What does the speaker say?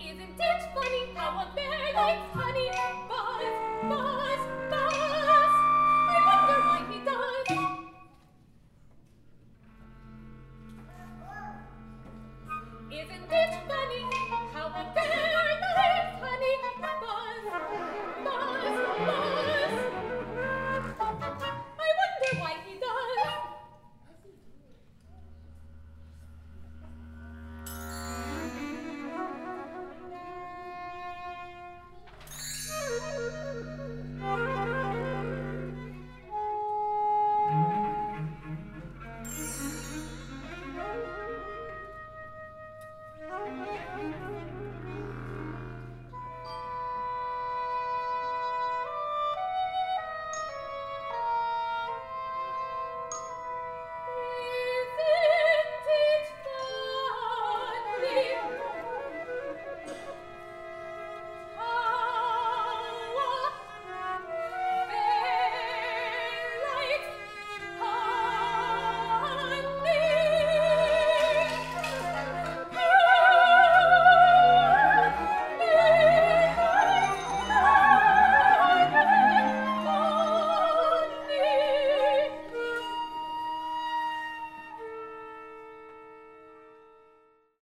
Isn't it funny how a bear likes honey? Buzz, buzz, buzz. I wonder why he does. Isn't it funny?